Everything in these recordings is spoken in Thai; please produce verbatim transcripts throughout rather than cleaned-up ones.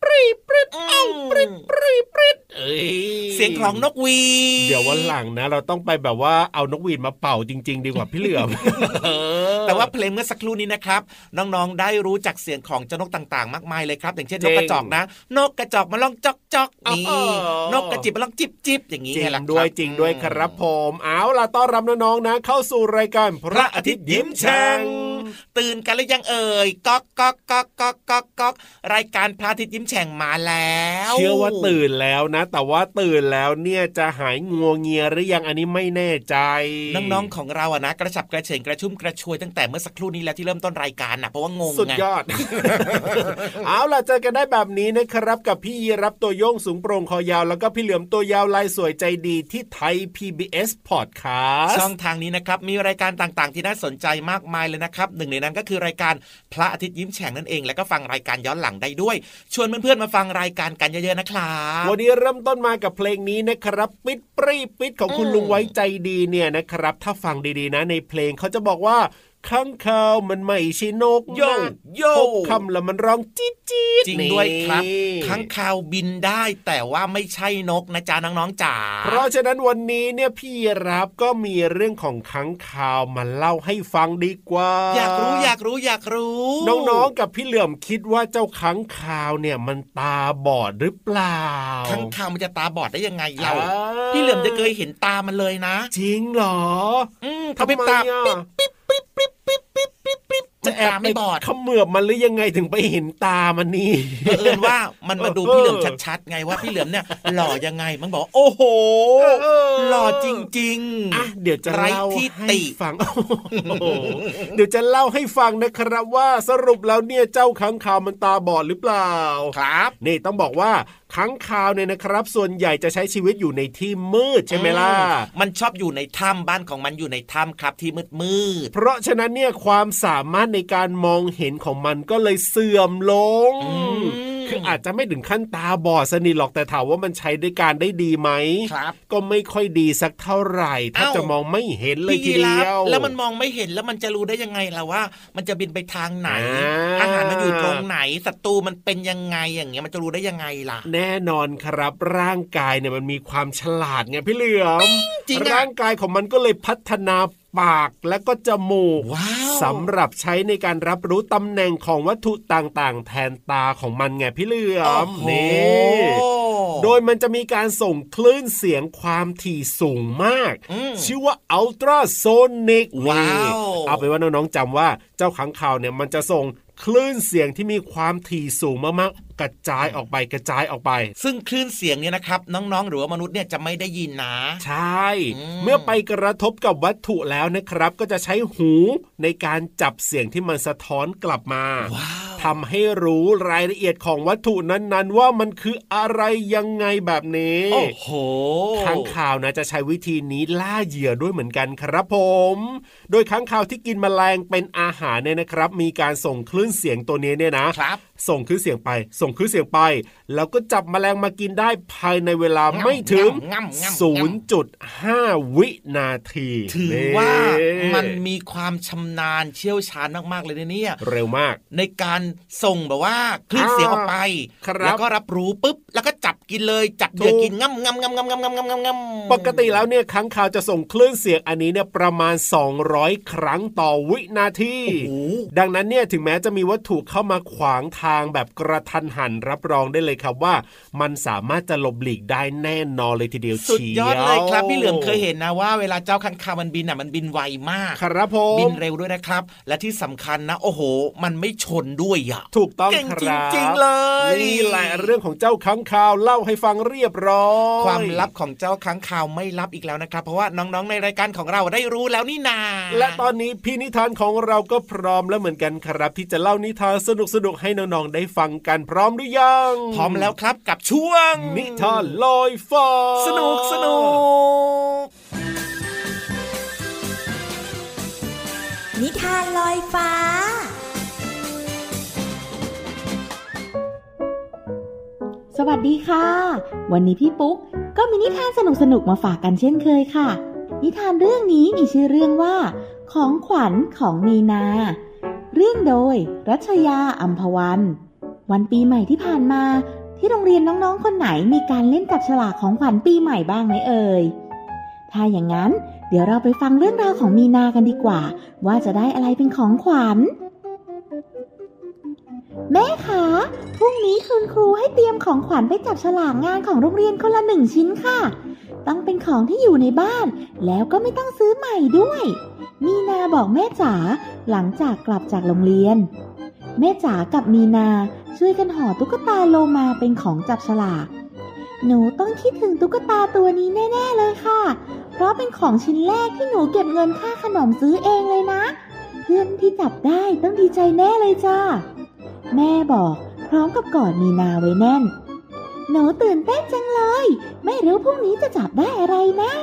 ปรีปริดเอ้าปริดปรีปริดเอ้ยเสียงของนกหวีดเดี๋ยววันหลังนะเราต้องไปแบบว่าเอานกหวีดมาเป่าจริงๆดีกว่าพี่เหลือมแต่ว่าเพลงเมื่อสักครู่นี้นะครับน้องๆได้รู้จักเสียงของเจ้านกต่างๆมากมายเลยครับอย่างเช่นนกกระจอกนะนกกระจอกมาลองจอกจอกนี่นกกระจิบมาลองจิบจิบอย่างนี้จริงด้วยจริงด้วยครับผมเอาล่ะต้อนรับน้องๆนะเข้าสู่รายการพระอาทิตย์ยิ้มแฉ่งตื่นกันหรือยังเอ่ยก๊อกก๊อกก๊อกก๊อกก๊อกก๊อกรายการพระอาทิตย์ยิ้มแฉ่งมาแล้วเชื่อว่าตื่นแล้วนะแต่ว่าตื่นแล้วเนี่ยจะหายงัวเงียหรือยังอันนี้ไม่แน่ใจน้องๆของเราอะนะกระฉับกระเฉงกระชุ่มกระชวยตั้งแต่เมื่อสักครู่นี้แล้วที่เริ่มต้นรายการน่ะเพราะว่างงไงสุดยอด เอาล่ะเจอกันได้แบบนี้นะครับกับพี่ยีรับตัวโยงสูงโปร่งคอยาวแล้วก็พี่เหลือมตัวยาวลายสวยใจดีที่ไทย พี บี เอส Podcast ช่องทางนี้นะครับมีรายการต่างๆที่น่าสนใจมากมายเลยนะครับหนึ่งในนั้นก็คือรายการพระอาทิตย์ยิ้มแฉ่งนั่นเองแล้วก็ฟังรายการย้อนหลังได้ด้วยชวนเพื่อนๆมาฟังรายการกันเยอะๆนะครับวันนี้เริ่มต้นมากับเพลงนี้นะครับปิดปรีปิดของคุณลุงไว้ใจดีเนี่ยนะครับถ้าฟังดีๆนะในเพลงเขาจะบอกว่าข้างคาวมันไม่ใช่นกโยโย่คำแล้วมันร้องจี๊ดจี๊ดจริงด้วยครับข้างคาวบินได้แต่ว่าไม่ใช่นกนะจ๊ะน้องๆจ๋าเพราะฉะนั้นวันนี้เนี่ยพี่รับก็มีเรื่องของข้างคาวมาเล่าให้ฟังดีกว่าอยากรู้อยากรู้อยากรู้น้องๆกับพี่เหลื่อมคิดว่าเจ้าข้างคาวเนี่ยมันตาบอดหรือเปล่าข้างคาวมันจะตาบอดได้ยังไงเราพี่เหลื่อมจะเคยเห็นตามันเลยนะจริงเหรออืมเขาเป็นตาปิ๊บปิ๊บปิ๊บปิ๊บปิ๊บปิ๊บปิ๊บปิ๊บจะแอบไม่บอดเขมือบมันหรือยังไงถึงไปเห็นตามันนี่เผอิญว่ามันมาดูพี่เหลือมชัดๆไงว่าพี่เหลือมเนี่ยหล่อยังไงมันบอกโอ้โหหล่อจริงๆอ่ะเดี๋ยวจะเล่าให้ฟังเดี๋ยวจะเล่าให้ฟังนะครับว่าสรุปแล้วเนี่ยเจ้าค้างคาวมันตาบอดหรือเปล่าครับนี่ต้องบอกว่าค้างคาวเนี่ยนะครับส่วนใหญ่จะใช้ชีวิตอยู่ในที่มืดใช่ไหมล่ะมันชอบอยู่ในถ้ำบ้านของมันอยู่ในถ้ำครับที่มืดมืดเพราะฉะนั้นเนี่ยความสามารถในการมองเห็นของมันก็เลยเสื่อมลงคืออาจจะไม่ถึงขั้นตาบอดสนิทหรอกแต่ถามว่ามันใช้ได้การได้ดีไหมก็ไม่ค่อยดีสักเท่าไหร่ถ้าจะมองไม่เห็นเลยทีเดียวแล้วมันมองไม่เห็นแล้วมันจะรู้ได้ยังไงล่ะว่ามันจะบินไปทางไหน อาหารมันอยู่ตรงไหนศัตรูมันเป็นยังไงอย่างเงี้ยมันจะรู้ได้ยังไงล่ะแน่นอนครับร่างกายเนี่ยมันมีความฉลาดไงพี่เหลือมร่างกายของมันก็เลยพัฒนาปากและก็จมูกสำหรับใช้ในการรับรู้ตำแหน่งของวัตถุต่างๆแทนตาของมันไงพี่เหลือมนี่โดยมันจะมีการส่งคลื่นเสียงความถี่สูงมากชื่อว่าอัลตราโซนิกว้าวเอาไปว่าน้องๆจำว่าเจ้าค้างคาวเนี่ยมันจะส่งคลื่นเสียงที่มีความถี่สูงมากๆกระจายออกไปกระจายออกไปซึ่งคลื่นเสียงเนี่ยนะครับน้องๆหรือว่ามนุษย์เนี่ยจะไม่ได้ยินนะใช่เมื่อไปกระทบกับวัตถุแล้วนะครับก็จะใช้หูในการจับเสียงที่มันสะท้อนกลับมาทำให้รู้รายละเอียดของวัตถุนั้นๆว่ามันคืออะไรยังไงแบบนี้โอ้โหค้างคาวนะจะใช้วิธีนี้ล่าเหยื่อด้วยเหมือนกันครับผมโดยค้างคาวที่กินแมลงเป็นอาหารเนี่ยนะครับมีการส่งคลื่นเสียงตัวนี้เนี่ยนะครับส่งคลื่นเสียงไปส่งคลื่นเสียงไปแล้วก็จับแมลงมากินได้ภายในเวลาไม่ถึง ศูนย์จุดห้า วินาทีถือว่ามันมีความชำนาญเชี่ยวชาญมากๆเลยเนี่ยเร็วมากในการส่งแบบว่าคลื่นเสียงออกไปแล้วก็รับรู้ปุ๊บแล้วก็จับกินเลยจับเหยื่อกินงับงับงับงับงับงับงับงับปกติแล้วเนี่ยค้างคาวจะส่งคลื่นเสียงอันนี้เนี่ยประมาณสองร้อยครั้งต่อวินาทีดังนั้นเนี่ยถึงแม้จะมีวัตถุเข้ามาขวางทางแบบกระทันหันรับรองได้เลยครับว่ามันสามารถจะหลบหลีกได้แน่นอนเลยทีเดียวสุดยอดเลยครับพี่เหลือมเคยเห็นนะว่าเวลาเจ้าค้างคาวมันบินอ่ะมันบินไวมากครับผมบินเร็วด้วยนะครับและที่สำคัญนะโอ้โหมันไม่ชนด้วยอ่ะถูกต้องครับจริงๆเลยนี่แหละเรื่องของเจ้าค้างคาวเล่าให้ฟังเรียบร้อยความลับของเจ้าค้างคาวไม่ลับอีกแล้วนะครับเพราะว่าน้องๆในรายการของเราได้รู้แล้วนี่นาและตอนนี้พี่นิทานของเราก็พร้อมแล้วเหมือนกันครับที่จะเล่านิทานสนุกๆให้น้องๆได้ฟังกันพร้อมหรือยังพร้อมแล้วครับกับช่วงนิทานลอยฟ้าสนุกสนุกนิทานลอยฟ้าสวัสดีค่ะวันนี้พี่ปุ๊กก็มีนิทานสนุกๆมาฝากกันเช่นเคยค่ะนิทานเรื่องนี้มีชื่อเรื่องว่าของขวัญของมีนาเรื่องโดยรัชยาอัมพวันบวันปีใหม่ที่ผ่านมาที่โรงเรียนน้องๆคนไหนมีการเล่นจับฉลากของขวัญปีใหม่บ้างไหมเอ่ยถ้าอย่างนั้นเดี๋ยวเราไปฟังเรื่องราวของมีนากันดีกว่าว่าจะได้อะไรเป็นของขวัญแม่คะพรุ่งนี้คุณครูให้เตรียมของขวัญไปจับฉลากงานของโรงเรียนคนละหนึ่งชิ้นค่ะต้องเป็นของที่อยู่ในบ้านแล้วก็ไม่ต้องซื้อใหม่ด้วยมีนาบอกแม่จ๋าหลังจากกลับจากโรงเรียนแม่จ๋ากับมีนาช่วยกันห่อตุ๊กตาโลมาเป็นของจับฉลากหนูต้องคิดถึงตุ๊กตาตัวนี้แน่ๆเลยค่ะเพราะเป็นของชิ้นแรกที่หนูเก็บเงินค่าขนมซื้อเองเลยนะเพื่อนที่จับได้ต้องดีใจแน่เลยจ้าแม่บอกพร้อมกับกอดมีนาไว้แน่นหนูตื่นเต้นจังเลยไม่รู้พรุ่งนี้จะจับได้อะไรนะ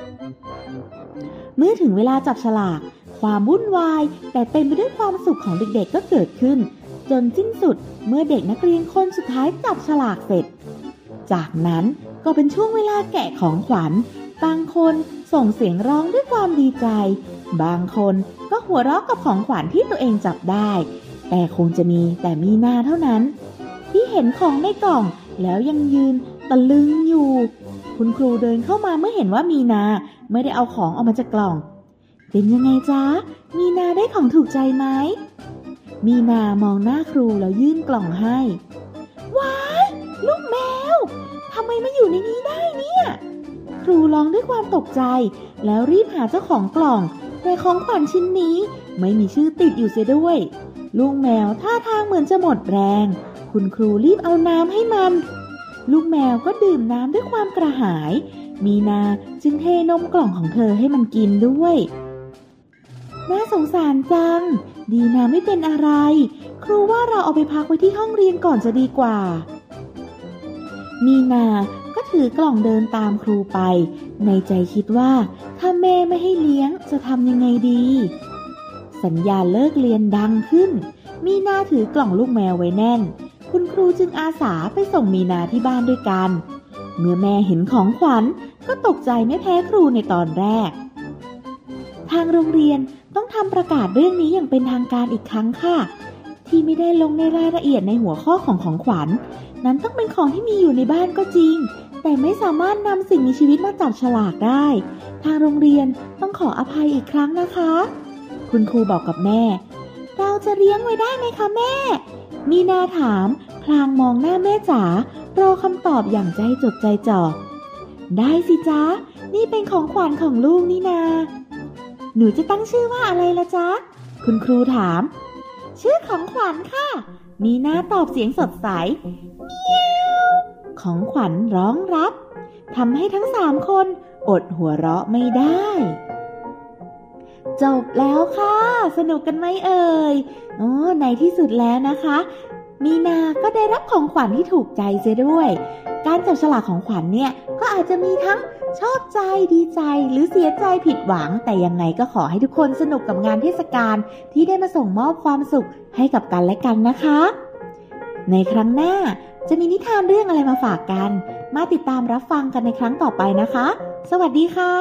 เมื่อถึงเวลาจับฉลากความวุ่นวายแต่เต็มไปด้วยความสุขของเด็กๆก็เกิดขึ้นจนสิ้นสุดเมื่อเด็กนักเรียนคนสุดท้ายจับฉลากเสร็จจากนั้นก็เป็นช่วงเวลาแกะของขวัญบางคนส่งเสียงร้องด้วยความดีใจบางคนก็หัวเราะกับของขวัญที่ตัวเองจับได้แต่คงจะมีแต่มีนาเท่านั้นที่เห็นของในกล่องแล้วยังยืนตะลึงอยู่คุณครูเดินเข้ามาเมื่อเห็นว่ามีนาไม่ได้เอาของออกมาจากกล่องเป็นยังไงจ๊ะมีนาได้ของถูกใจไหมมีนามองหน้าครูแล้วยื่นกล่องให้ว้ายลูกแมวทำไมมาอยู่ในนี้ได้เนี่ยครูร้องด้วยความตกใจแล้วรีบหาเจ้าของกล่องแต่ของขวัญชิ้นนี้ไม่มีชื่อติดอยู่เสียด้วยลูกแมวท่าทางเหมือนจะหมดแรงคุณครูรีบเอาน้ำให้มันลูกแมวก็ดื่มน้ำด้วยความกระหายมีนาจึงเทนมกล่องของเธอให้มันกินด้วยน่าสงสารจังดีนะไม่เป็นอะไรครูว่าเราเอาไปพักไว้ที่ห้องเรียนก่อนจะดีกว่ามีนาก็ถือกล่องเดินตามครูไปในใจคิดว่าถ้าแม่ไม่ให้เลี้ยงจะทำยังไงดีสัญญาณเลิกเรียนดังขึ้นมีนาถือกล่องลูกแมวไว้แน่นคุณครูจึงอาสาไปส่งมีนาที่บ้านด้วยกันเมื่อแม่เห็นของขวัญก็ตกใจไม่แพ้ครูในตอนแรกทางโรงเรียนต้องทำประกาศเรื่องนี้อย่างเป็นทางการอีกครั้งค่ะที่ไม่ได้ลงในรายละเอียดในหัวข้อของของขวัญนั้นต้องเป็นของที่มีอยู่ในบ้านก็จริงแต่ไม่สามารถนำสิ่งมีชีวิตมาจับฉลากได้ทางโรงเรียนต้องขออภัยอีกครั้งนะคะคุณครูบอกกับแม่เราจะเลี้ยงไว้ได้ไหมคะแม่มีนาถามพลางมองหน้าแม่จ๋ารอคำตอบอย่างใจจดใจจ่อได้สิจ๊ะนี่เป็นของขวัญของลูกนี่นาหนูจะตั้งชื่อว่าอะไรล่ะจ๊ะคุณครูถามชื่อของขวัญค่ะมีนาตอบเสียงสดใสเมียวของขวัญร้องรับทำให้ทั้งสามคนอดหัวเราะไม่ได้จบแล้วค่ะสนุกกันไหมเอ่ยโอ้ในที่สุดแล้วนะคะมีนาก็ได้รับของขวัญที่ถูกใจเสียด้วยการจับฉลากของขวัญเนี่ยก็อาจจะมีทั้งชอบใจดีใจหรือเสียใจผิดหวังแต่ยังไงก็ขอให้ทุกคนสนุกกับงานเทศกาลที่ได้มาส่งมอบความสุขให้กับกันและกันนะคะในครั้งหน้าจะมีนิทานเรื่องอะไรมาฝากกันมาติดตามรับฟังกันในครั้งต่อไปนะคะสวัสดีค่ะ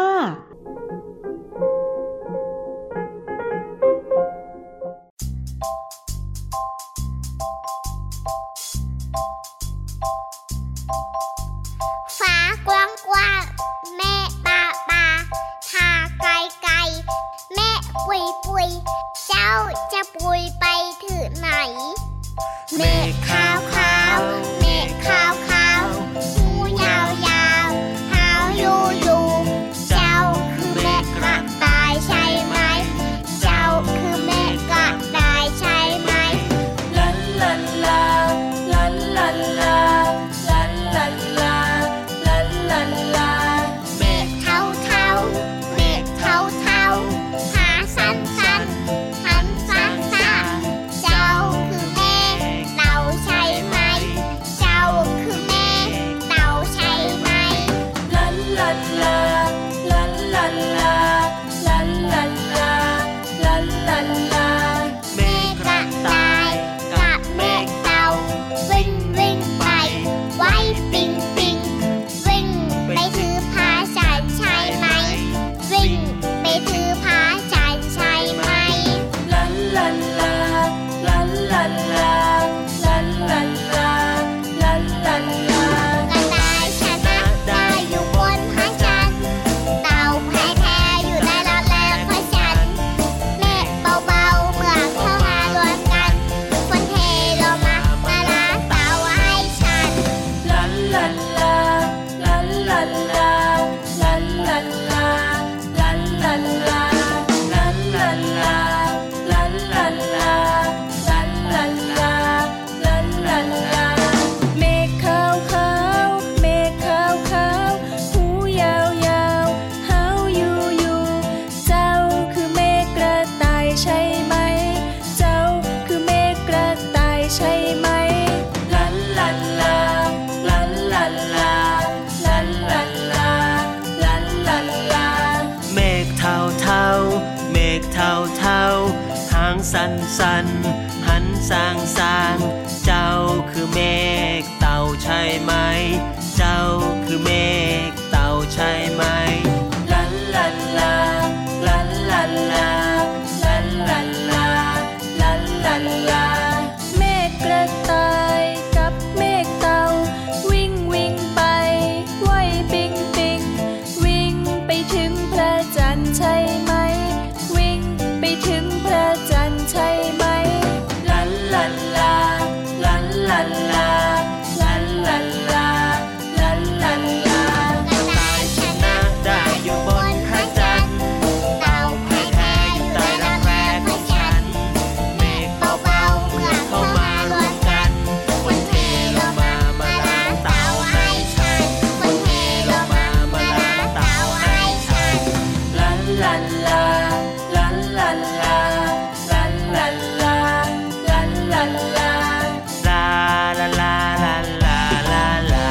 ฟ้ากว้างกว้างแม่ปาปาทาไกลไกลแม่ปุยปุยเจ้าจะปุยไปถึงไหนเมฆขาวขาวเมฆขาวขาวหูยาวยาวหาวยูยูเจ้าท่าเท่าหางสันสันหันสางสางเจ้าคือเมฆเต่าใช่ไหมเจ้าคือเมฆเต่าใช่ไหมลันลันลาลันลันลาลันลันลาลันลันลาเมฆกระต่ายกับเมฆเต่าวิ่งวิ่งไปว่ายปิงปิงวิ่งไปถึงพระจันทร์ใช่ไหมวิ่งไปถึงพระจันทร์ใช่ไหมลันลันลาลันลันลาลันลันลาลันลันลากระต่ายชนะได้อยู่บนพระจันทร์เต่าพ่ายแพ้อยู่ใต้รักแร้ของฉันเมฆเบาๆเมื่อเข้ามารวมกันคนเทลงมามาล้างเต่าให้ฉันคนเทลงมามาล้างเต่าให้ฉันลันลันลาลันลันลาลันลันลาลันลันลาลาลาลาลาลาลาลา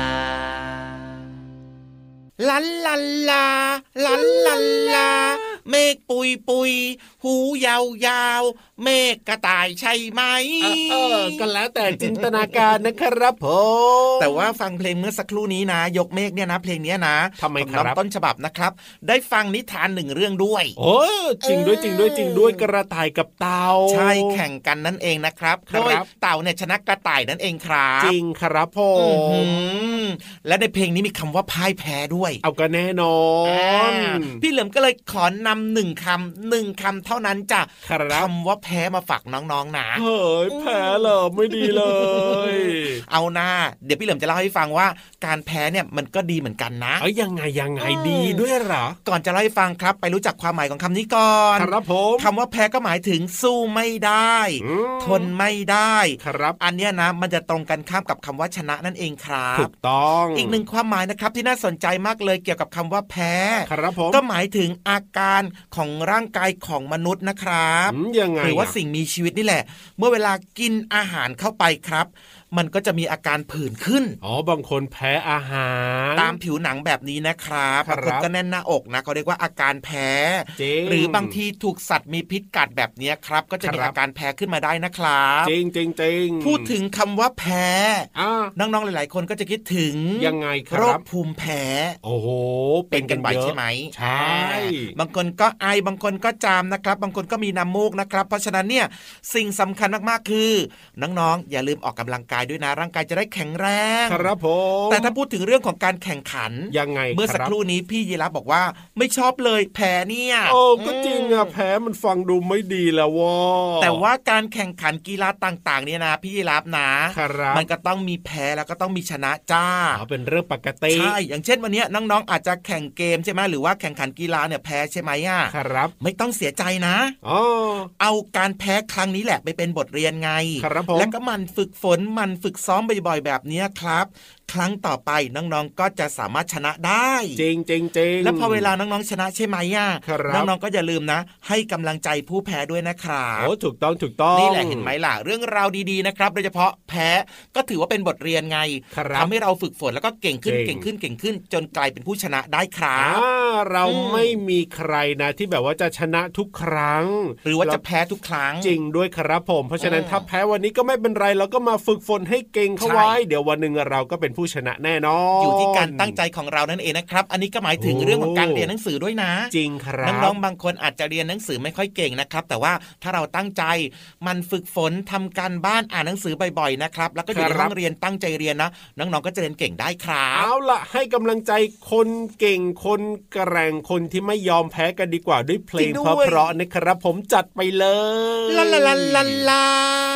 ลันลันลาลันลันลาเมฆปุยปุยหูยาวยาวเมฆกระต่ายใช่ไหมเออก็แล้วแต่จินตนาการนะครับผมแต่ว่าฟังเพลงเมื่อสักครู่นี้นะยกเมฆเนี่ยนะเพลงนี้นะทำไมครับต้นฉบับนะครับได้ฟังนิทานหนึ่งเรื่องด้วยโอ้จริงด้วยจริงด้วยจริงด้วยกระต่ายกับเต่าใช่แข่งกันนั่นเองนะครับโดยเต่าเนี่ยชนะกระต่ายนั่นเองครับจริงครับผมและในเพลงนี้มีคำว่าพ่ายแพ้ด้วยเอาก็แน่นอนพี่เหลิมก็เลยขอนำหนึ่งคำหนึ่งคำเท่านั้นจ้ะคำว่าแพ้มาฝากน้องๆนะเฮ้ยแพ้เหรอไม่ดีเลยเอาหน้าเดี๋ยวพี่เหลิมจะเล่าให้ฟังว่าการแพ้เนี่ยมันก็ดีเหมือนกันนะเอ้ยยังไงยังไงดีด้วยเหรอก่อนจะเล่าให้ฟังครับไปรู้จักความหมายของคำนี้ก่อนครับผมคำว่าแพ้ก็หมายถึงสู้ไม่ได้ทนไม่ได้ครับอันเนี้ยนะมันจะตรงกันข้ามกับคำว่าชนะนั่นเองครับถูกต้องอีกหนึ่งความหมายนะครับที่น่าสนใจมากเลยเกี่ยวกับคำว่าแพ้ครับผมก็หมายถึงอาการของร่างกายของมนุษย์นะครับยังไงหรือว่าสิ่งมีชีวิตนี่แหละเมื่อเวลากินอาหารเข้าไปครับมันก็จะมีอาการผื่นขึ้นอ๋อบางคนแพ้อาหารตามผิวหนังแบบนี้นะครับบางคนก็แน่นหน้าอกนะเขาเรียกว่าอาการแพ้หรือบางทีถูกสัตว์มีพิษกัดแบบนี้ครับก็จะมีอาการแพ้ขึ้นมาได้นะครับจริงจริงจริงพูดถึงคำว่าแพ้น้องๆหลายๆคนก็จะคิดถึงยังไงครับโรคภูมิแพ้โอ้โหเป็นกันบ่อยใช่ไหมใช่บางคนก็ไอบางคนก็จามนะครับบางคนก็มีน้ำมูกนะครับเพราะฉะนั้นเนี่ยสิ่งสำคัญมากๆคือน้องๆอย่าลืมออกกำลังกายด้วยนะร่างกายจะได้แข็งแรงครับผมแต่ถ้าพูดถึงเรื่องของการแข่งขันยังไงเมื่อสักครู่นี้พี่ยีรับบอกว่าไม่ชอบเลยแพ้เนี่ยโอ้ก็จริงอะแพ้มันฟังดูไม่ดีแล้วว่าแต่ว่าการแข่งขันกีฬาต่างๆเนี่ยนะพี่ยีรับนะมันก็ต้องมีแพ้แล้วก็ต้องมีชนะจ้าอ๋อเป็นเรื่องปกติใช่อย่างเช่นวันนี้น้องๆอาจจะแข่งเกมใช่ไหมหรือว่าแข่งขันกีฬาเนี่ยแพ้ใช่ไหมอ่ะครับไม่ต้องเสียใจนะอ๋อเอาการแพ้ครั้งนี้แหละไปเป็นบทเรียนไงแล้วก็มันฝึกฝนมันฝึกซ้อมบ่อยๆแบบนี้ครับครั้งต่อไปน้องๆก็จะสามารถชนะได้จริงจริงจริงแล้วพอเวลาน้องๆชนะใช่ไหมอ่ะน้องๆก็อย่าลืมนะให้กำลังใจผู้แพ้ด้วยนะครับโอ้ถูกต้องถูกต้องนี่แหละเห็นไหมล่ะเรื่องราวดีๆนะครับโดยเฉพาะแพ้ก็ถือว่าเป็นบทเรียนไงทำให้เราฝึกฝนแล้วก็เก่งขึ้นเก่งขึ้นเก่งขึ้นจนกลายเป็นผู้ชนะได้ครับเราไม่มีใครนะที่แบบว่าจะชนะทุกครั้งหรือว่าจะแพ้ทุกครั้งจริงด้วยครับผมเพราะฉะนั้นถ้าแพ้วันนี้ก็ไม่เป็นไรเราก็มาฝึกฝนให้เก่งเข้าไว้เดี๋ยววันนึงเราก็เป็นผู้ชนะแน่นอนอยู่ที่การตั้งใจของเรานั่นเองนะครับอันนี้ก็หมายถึงเรื่องของการเรียนหนังสือด้วยนะจริงครับน้องๆบางคนอาจจะเรียนหนังสือไม่ค่อยเก่งนะครับแต่ว่าถ้าเราตั้งใจมันฝึกฝนทำการบ้านอ่านหนังสือบ่อยๆนะครับแล้วก็อยู่ในห้องเรียนตั้งใจเรียนนะน้องๆก็จะเรียนเก่งได้ครับเอาล่ะให้กำลังใจคนเก่งคนแกร่งคนที่ไม่ยอมแพ้กันดีกว่าด้วยเพลงเพราะๆนะครับผมจัดไปเลยลาลาลาลาลา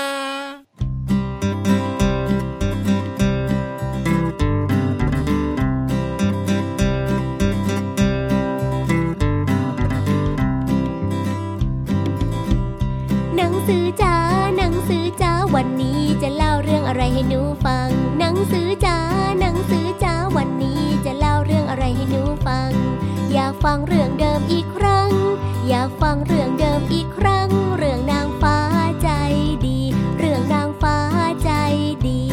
หนังสือจ๋าหนังสือจ๋าวันนี้จะเล่าเรื่องอะไรให้หนูฟังหนังสือจ๋าหนังสือจ๋าวันนี้จะเล่าเรื่องอะไรให้หนูฟังอยากฟังเรื่องเดิมอีกครั้งอยากฟังเรื่องเดิมอีกครั้งเรื่องนางฟ้าใจดีเรื่องนางฟ้าใจดี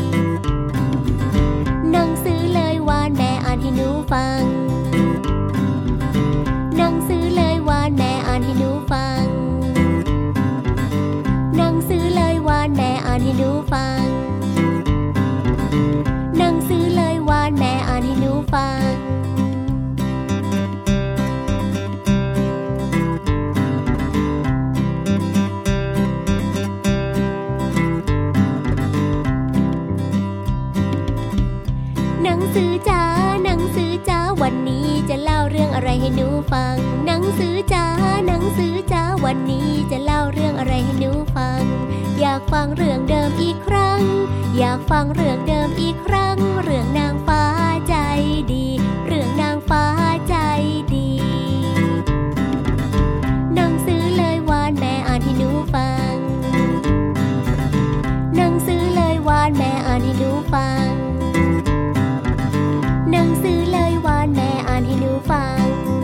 หนังสือเลยวานแม่อ่านให้หนูฟังหนังสือเลยวานแม่อ่านให้หนูให้หนูฟังหนังสือจ๋าหนังสือจ๋าวันนี้จะเล่าเรื่องอะไรให้หนูฟังอยากฟังเรื่องเดิมอีกครั้งอยากฟังเรื่องเดิมอีกครั้งเรื่องนางฟ้าใจดีเรื่องนางฟ้าใจดีหนังสือเลยวานแม่อ่านให้หนูฟังหนังสือเลยวานแม่อ่านให้หนูฟังหนังสือเลยวานแม่อ่านให้หนูฟัง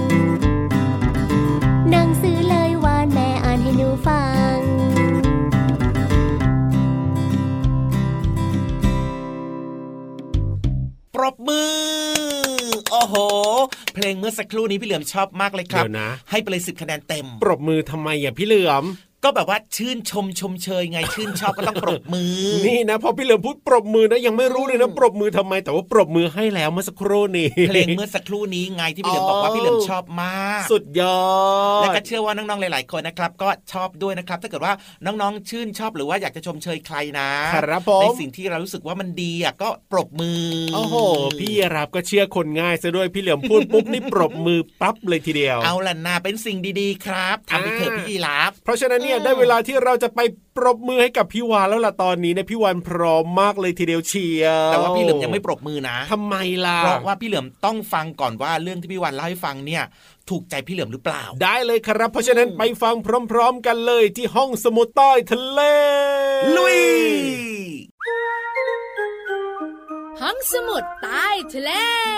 หนังสือเลยวานแม่อ่านให้หนูฟังปรบมือโอ้โหเพลงเมื่อสักครู่นี้พี่เหลือมชอบมากเลยครับนะให้ไปเลยสิบคะแนนเต็มปรบมือทำไมอ่ะพี่เหลือมก็แบบว่าชื่นชมชมเชยไงชื่นชอบก็ต้องปรบมือนี่นะพอพี่เหลือมพูดปรบมือนะยังไม่รู้เลยนะปรบมือทำไมแต่ว่าปรบมือให้แล้วเมื่อสักครู่นี้เพลงเมื่อสักครู่นี้ไงที่พี่เหลือมบอกว่าพี่เหลือมชอบมากสุดยอดและก็เชื่อว่าน้องๆหลายๆคนนะครับก็ชอบด้วยนะครับถ้าเกิดว่าน้องๆชื่นชอบหรือว่าอยากจะชมเชยใครนะครับผมในสิ่งที่เรารู้สึกว่ามันดีอ่ะก็ปรบมือโอ้โหพี่รับก็เชื่อคนง่ายซะด้วยพี่เหลือมพูดปุ๊บนี่ปรบมือปั๊บเลยทีเดียวเอาล่ะนะเป็นสิ่งดีๆครับทำไปเถอะพี่รับเพราะฉะนั้นเนี่ยได้เวลาที่เราจะไปปรบมือให้กับพี่วานแล้วล่ะตอนนี้เนี่ยพี่วานพร้อมมากเลยทีเดียวเชียวแต่ว่าพี่เหลือมยังไม่ปรบมือนะทำไมล่ะเพราะว่าพี่เหลือมต้องฟังก่อนว่าเรื่องที่พี่วานเล่าให้ฟังเนี่ยถูกใจพี่เหลือมหรือเปล่าได้เลยครับเพราะฉะนั้นไปฟังพร้อมๆกันเลยที่ห้องสมุดใต้ทะเลลุยห้องสมุดใต้ทะเล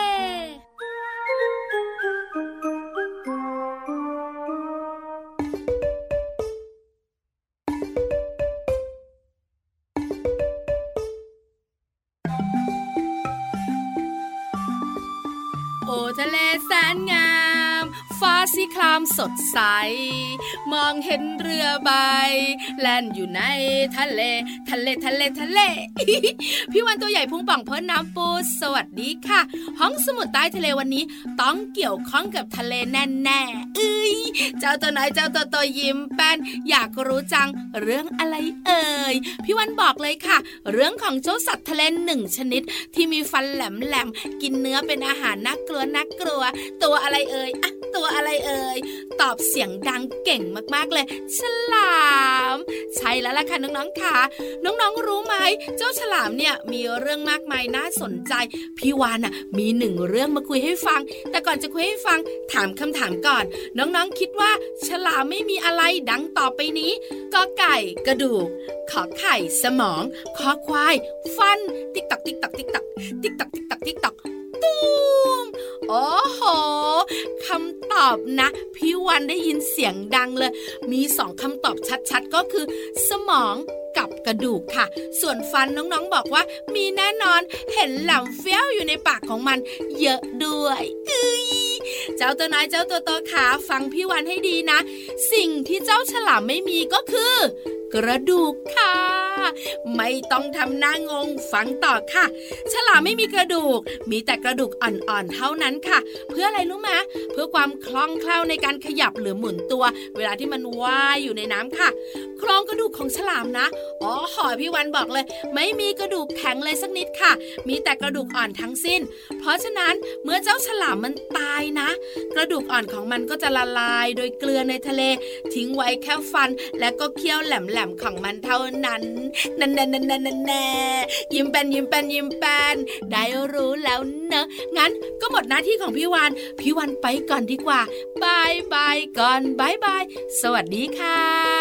ทะเลแสนงามฟ้าสีครามสดใสมองเห็นเรือใบแล่นอยู่ในทะเลทะเลทะเลทะเล พี่วันตัวใหญ่พุงป่องพ้นน้ำปูสวัสดีค่ะห้องสมุดใต้ทะเลวันนี้ต้องเกี่ยวข้องกับทะเลแน่ๆเอ้ยเจ้าตัวไหนเจ้าตัวโตยิ้มแป้นอยากรู้จังเรื่องอะไรเอ่ยพี่วันบอกเลยค่ะเรื่องของเจ้าสัตว์ทะเลหนึ่งชนิดที่มีฟันแหลมๆกินเนื้อเป็นอาหารน่ากลัวน่ากลัวตัวอะไรเอ่ยอะตัวอะไรเอ่ยตอบเสียงดังเก่งมากๆเลยฉลามใช่แล้วล่ะค่ะน้องๆค่ะน้องๆรู้ไหมเจ้าฉลามเนี่ยมีเรื่องมากมายน่าสนใจพี่วานน่ะมีหนึ่งเรื่องมาคุยให้ฟังแต่ก่อนจะคุยให้ฟังถามคำถามก่อนน้องๆคิดว่าฉลามไม่มีอะไรดังต่อไปนี้กอไก่กระดูกขอไข่สมองคอควายฟันติ๊กตักติ๊กตักติ๊กตักติ๊กตักติ๊กตักติ๊กตักตุ้มโอ้โหคำตอบนะพี่วันได้ยินเสียงดังเลยมีสองคำตอบชัดๆก็คือสมองกับกระดูกค่ะส่วนฟันน้องๆบอกว่ามีแน่นอนเห็นแหลมเฟี้ยวอยู่ในปากของมันเยอะด้วยเอ้ยเจ้าตัวน้อยเจ้าตัวโตขาฟังพี่วันให้ดีนะสิ่งที่เจ้าฉลามไม่มีก็คือกระดูกค่ะไม่ต้องทำหน้างงฟังต่อค่ะฉลามไม่มีกระดูกมีแต่กระดูกอ่อนๆเท่านั้นค่ะเพื่ออะไรรู้ไหมเพื่อความคล่องแคล่วในการขยับหรือหมุนตัวเวลาที่มันว่ายอยู่ในน้ำค่ะโครงกระดูกของฉลามนะอ๋อหอยพี่วันบอกเลยไม่มีกระดูกแข็งเลยสักนิดค่ะมีแต่กระดูกอ่อนทั้งสิ้นเพราะฉะนั้นเมื่อเจ้าฉลามมันตายนะกระดูกอ่อนของมันก็จะละลายโดยเกลือในทะเลทิ้งไว้แค่ฟันและก็เขี้ยวแหลมๆของมันเท่านั้นนั่นๆๆๆๆยิ้มเป็นยิ้มเป็นยิ้มเป็นได้รู้แล้วเนอะงั้นก็หมดหน้าที่ของพี่วันพี่วันไปก่อนดีกว่าบายบายก่อนบายบายสวัสดีค่ะ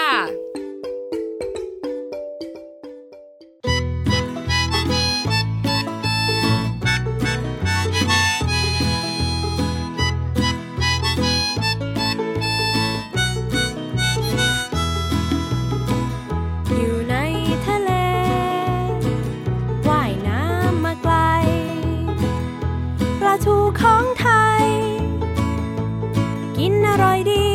ของไทยกินอร่อยดี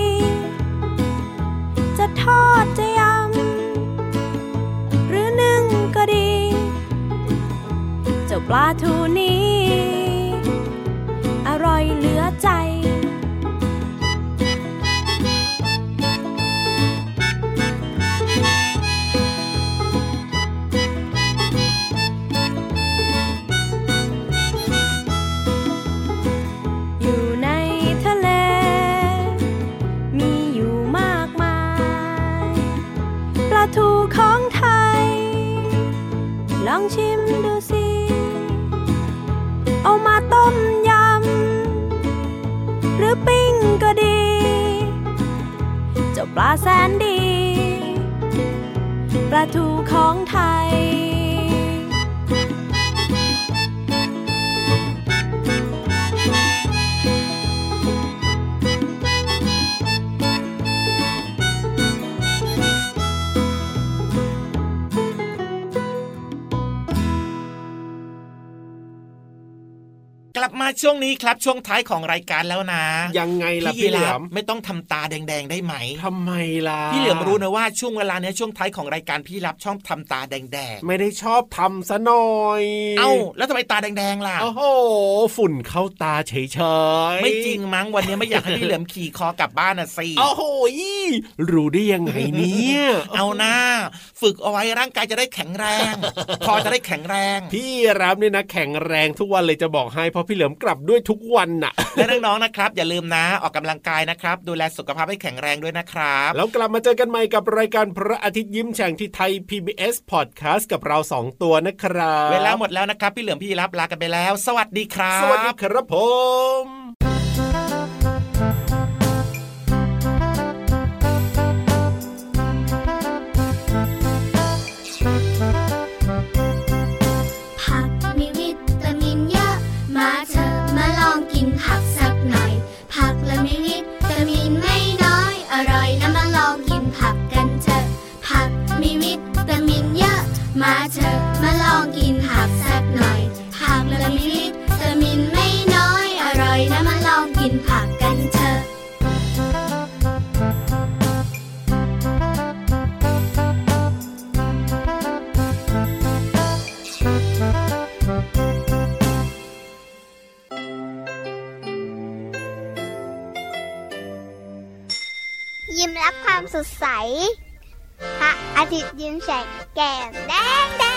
จะทอดจะยำหรือนึ่งก็ดีเจ้าปลาทูนี้อร่อยเหลือใจอยู่ในทะเลชิมดูสิเอามาต้มยำหรือปิ้งก็ดีเจ้าปลาแสนดีปลาทูของไทยกลับมาช่วงนี้ครับช่วงท้ายของรายการแล้วนะยังไงล่ะพี่เหลือมไม่ต้องทำตาแดงๆได้ไหมทำไมล่ะพี่เหลือมรู้นะว่าช่วงเวลาเนี้ยช่วงท้ายของรายการพี่รับชอบทำตาแดงๆไม่ได้ชอบทำซะหน่อยเอ้าแล้วทำไมตาแดงๆล่ะโอ้โหฝุ่นเข้าตาเฉยๆไม่จริงมั้งวันนี้ไม่อยากให้พี่เหลือมขี่คอกลับบ้านน่ะสิโอ้โหรู้ได้ยังไงเนี่ยเอาหน้าฝึกเอาไว้ร่างกายจะได้แข็งแรงคอจะได้แข็งแรงพี่รับเนี่ยนะแข็งแรงทุกวันเลยจะบอกให้เพราะพี่เหลือมกลับด้วยทุกวันน่ะและน้องๆนะครับอย่าลืมนะออกกำลังกายนะครับดูแลสุขภาพให้แข็งแรงด้วยนะครับแล้วกลับมาเจอกันใหม่กับรายการพระอาทิตย์ยิ้มแฉ่งที่ไทย พี บี เอส Podcast กับเราสองตัวนะครับเวลาหมดแล้วนะครับพี่เหลือมพี่รับลากันไปแล้วสวัสดีครับสวัสดีครับผมผักสักหน่อยผักละมีวิตามินไม่น้อยอร่อยนะมาลองกินผักกันเถอะผักมีวิตามินเยอะมาเถอะมาลองกินผักสักหน่อยผักละมีวิตามินไม่น้อยอร่อยนะมาลองกินผักกันเถอะยิ้มรับความสดใสพระอาทิตย์ยิ้มแฉกแก้มแดงแด